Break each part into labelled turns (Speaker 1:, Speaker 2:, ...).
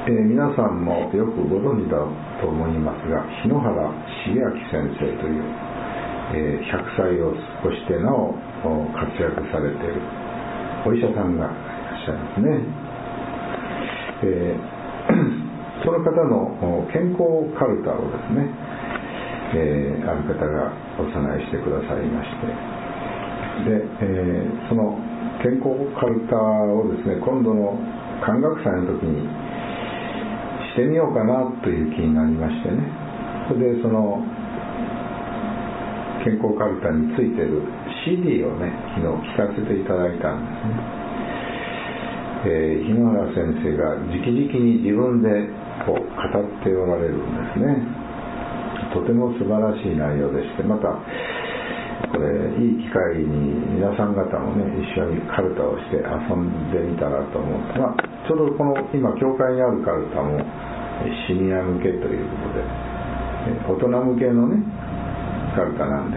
Speaker 1: 皆さんもよくご存知だと思いますが、日野原重明先生という、100歳を越してなお活躍されているお医者さんがいらっしゃいますね。その方の健康カルタをですね、ある方がお供えしてくださいまして、で、その健康カルタをですね、今度の漢学祭の時にしてみようかなという気になりましてね、それでその健康カルタについている CD をね、昨日聞かせていただいたんですね。日野原先生が直々に自分でこう語っておられるんですね。とても素晴らしい内容でして、またこれいい機会に皆さん方もね、一緒にカルタをして遊んでみたらと思うんですが、ちょうどこの今教会にあるカルタもシニア向けということで、大人向けのねカルタなんです。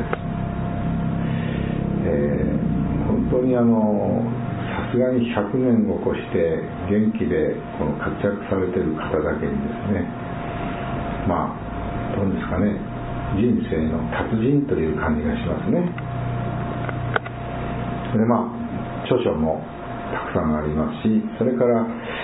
Speaker 1: 本当にさすがに100年を越して元気でこの活躍されている方だけにですね、まあどうですかね、人生の達人という感じがしますね。で、まあ著書もたくさんありますし、それから、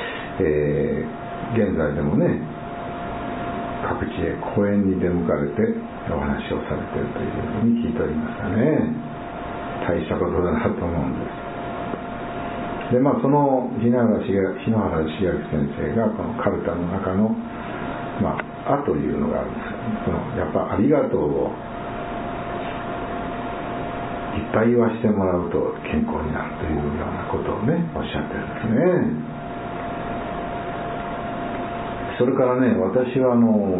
Speaker 1: 現在でもね、各地へ講演に出向かれてお話をされているというふうに聞いておりますがね、大したことだなと思うんです。で、まあその日野原重明先生がこのカルタの中のまあというのがあるんですよ。やっぱありがとうをいっぱい言わせてもらうと健康になるというようなことをね、おっしゃってるんですね。それからね、私は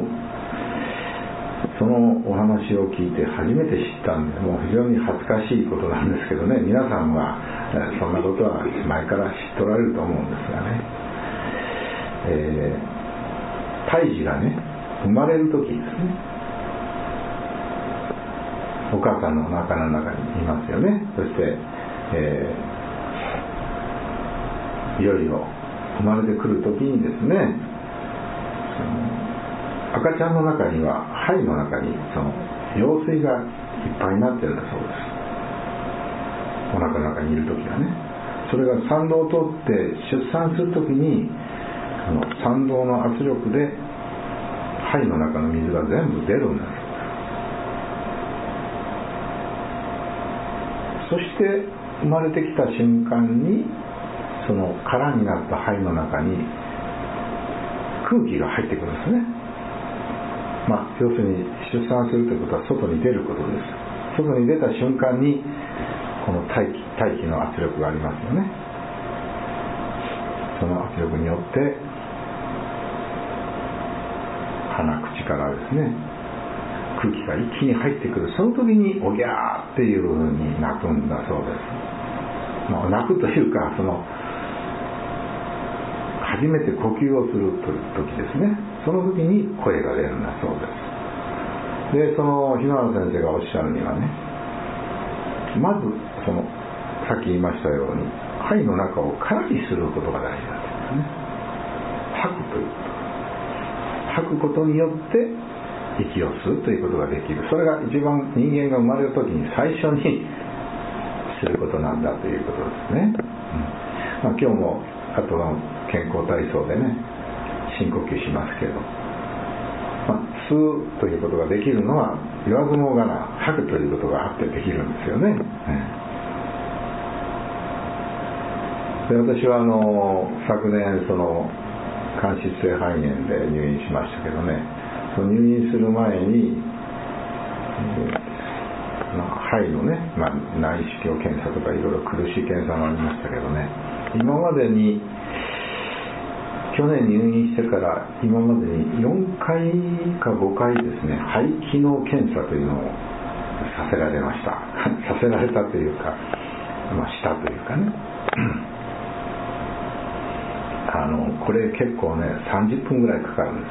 Speaker 1: そのお話を聞いて初めて知ったんで、もう非常に恥ずかしいことなんですけどね、皆さんはそんなことは前から知っとられると思うんですがね、胎児がね、生まれる時ですね、お母さんのお腹の中にいますよね。そして、いよいよ生まれてくる時にですね、赤ちゃんの中には肺の中にその羊水がいっぱいになってるんだそうです。お腹の中にいる時はね、それが産道を通って出産する時に産道の圧力で肺の中の水が全部出るんだそうです。そして生まれてきた瞬間にその空になった肺の中に空気が入ってくるんですね。まあ要するに出産するということは外に出ることです。外に出た瞬間にこの大気の圧力がありますよね。その圧力によって鼻口からですね、空気が一気に入ってくる。その時におぎゃーっていうふうに鳴くんだそうです。まあ、鳴くというか、初めて呼吸をする時ですね。その時に声が出るんだそうです。で、その日野原先生がおっしゃるにはね、まずさっき言いましたように肺の中を空にすることが大事なんですね。吐くということ、吐くことによって息を吸うということができる。それが一番人間が生まれる時に最初にすることなんだということですね。まあ、今日もあとは健康体操でね、深呼吸しますけど、まあ、吸うということができるのは言わずもがな吐くということがあってできるんですよね。で、私は昨年間質性肺炎で入院しましたけどね、その入院する前に、肺のね、まあ、内視鏡検査とかいろいろ苦しい検査もありましたけどね、今までに去年入院してから今までに4回か5回ですね、肺機能検査というのをさせられました。させられたというか、まあ、したというかね。これ結構ね、30分ぐらいかかるんです。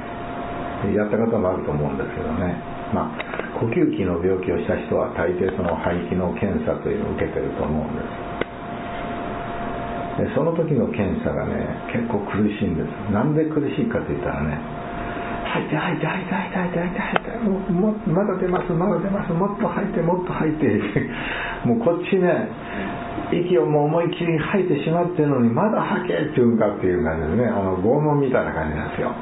Speaker 1: やった方もあると思うんですけどね。まあ、呼吸器の病気をした人は大抵その肺機能検査というのを受けてると思うんです。 その時の検査がね結構苦しいんです。なんで苦しいかと言ったらね、吐いて吐いて吐いて吐いて吐いて吐いて、もうまだ出ますまだ出ます、もっと吐いてもっと吐いてもうこっちね息をもう思いっきり吐いてしまってるのにまだ吐けっていうんかっていう感じですね。拷問みたいな感じなんですよ、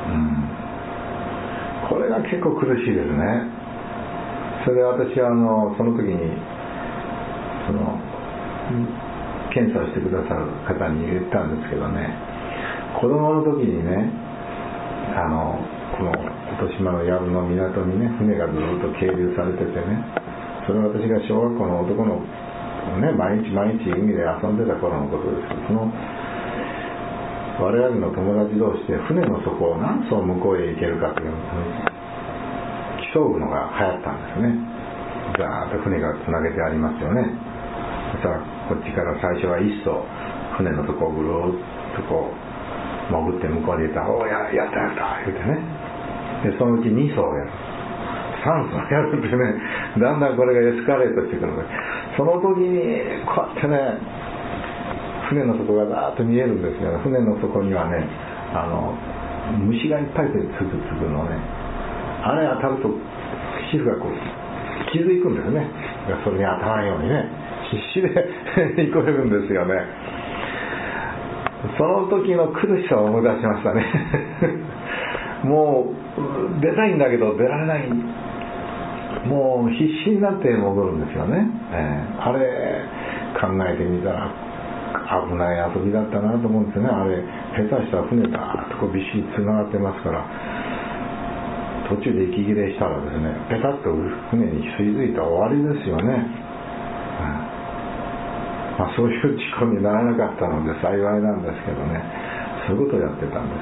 Speaker 1: これが結構苦しいですね。それで私はその時に検査をしてくださる方に言ったんですけどね、子供の時にねこの糸島の藪の港にね船がずっと係留されててね、それは私が小学校の男のね毎日海で遊んでた頃のことです。我々の友達同士で船の底を何層向こうへ行けるかというのを競うのが流行ったんですね。ザーッと船がつなげてありますよね。そしたらこっちから最初は1層船の底をぐるーっとこう潜って向こうで行ったら、おーやった言うてね、でそのうち2層やる、3層やるってね、だんだんこれがエスカレートしてくるので、その時にこうやってね船の底がざーっと見えるんですよ。船の底にはね虫がいっぱいつくのね、あれ当たると皮膚がこう傷いくんですね。それに当たらないようにね必死で行こえるんですよね。その時の苦しさを思い出しましたねもう出たいんだけど出られない、もう必死になって潜るんですよね、あれ考えてみたら危ない遊びだったなと思うんですよね。あれ下手したら船がーっとこうびっしりつながってますから、途中で息切れしたらですねペタッと船に吸い付いたら終わりですよね、そういう事故にならなかったので幸いなんですけどね、そういうことをやってたん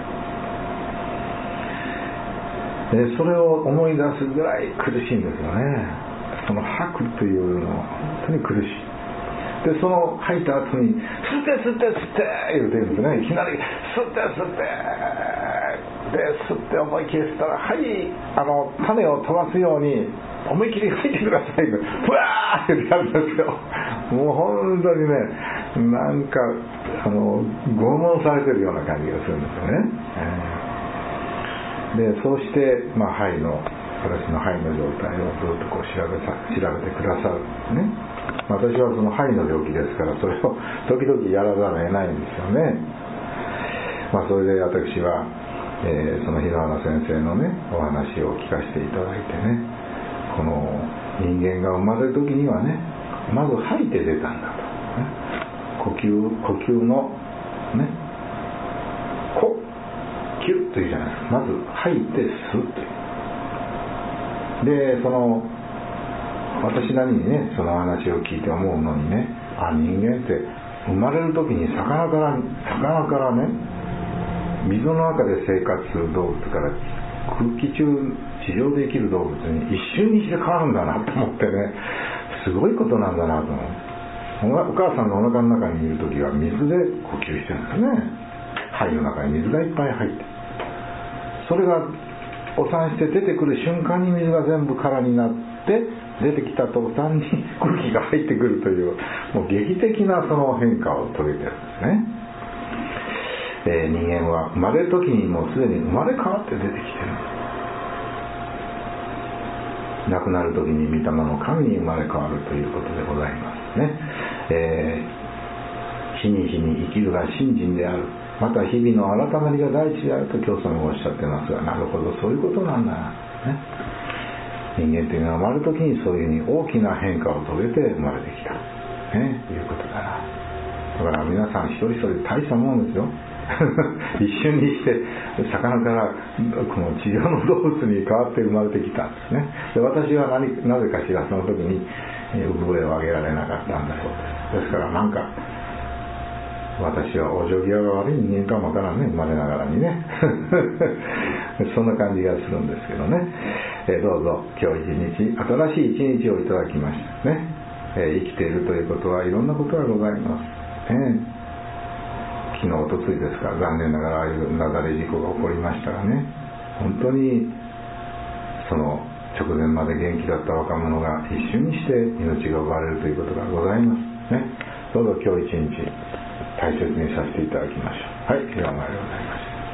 Speaker 1: ですよね。それを思い出すぐらい苦しいんですよね。その吐くというのは本当に苦しい。でその吐いた後に吸って言うてるんですね。いきなり吸ってで吸って思い切り吸ったら、はい種を飛ばすように思い切り吐いてください、ブワーってやるんですよ。もう本当にねなんか拷問されてるような感じがするんですよね、でそうして、私の肺の状態をずっとこう調べてくださるね。私はその肺の病気ですから、それを時々やらざるを得ないんですよね。それで私は、その日野原先生のねお話を聞かせていただいてね、この人間が生まれる時にはねまず吐いて出たんだと、ね、呼吸のね呼吸というじゃないですか。まず吐いて吸うというで、私なりにねその話を聞いて思うのにね、人間って生まれる時に魚からね水の中で生活する動物から空気中地上で生きる動物に一瞬にして変わるんだなと思ってね、すごいことなんだなと思う。お母さんのお腹の中にいる時は水で呼吸してるんですね。肺の中に水がいっぱい入って、それがお産して出てくる瞬間に水が全部空になって出てきた途端に空気が入ってくるという、もう劇的なその変化を遂げてるんですね。人間は生まれる時にもうすでに生まれ変わって出てきてる。亡くなる時に御霊の神に生まれ変わるということでございますね。日に日に生きるが信心である、また日々の改まりが第一であると教祖もおっしゃってますが、なるほどそういうことなんだな、ね、人間というのは生まれる時にそういうふうに大きな変化を遂げて生まれてきた、ね、いうことだな。だから皆さん一人一人大したものですよ一瞬にして魚からこの地上の動物に変わって生まれてきたんですね。で私はなぜかしらその時に産声を上げられなかったんだそうです。ですからなんか私は往生際が悪い人間かもわからんね、生まれながらにねそんな感じがするんですけどね。どうぞ今日一日新しい一日をいただきましたね。生きているということはいろんなことがございます、昨日おとついですから残念ながらああいう雪崩事故が起こりましたがね、本当にその直前まで元気だった若者が一瞬にして命が奪われるということがございますね。どうぞ今日一日大切にさせていただきましょう。はい、今までございます。